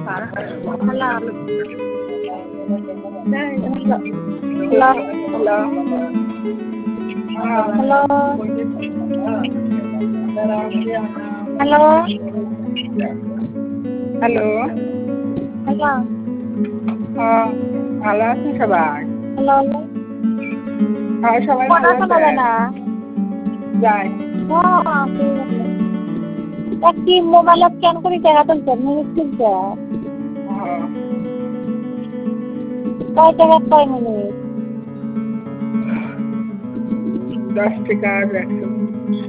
Hello. Hello. Hello. Hello, Hello. ভালো আছেন সবাই? Hello. হ্যাঁ, সবাই ভালো শোনা আছে? যায় না। যাই। কি মোবাইল স্ক্যান করে টাকা তুলছে মিনিট তুলছে কয় টাকা কয় মিনিট 10 টাকা আর 100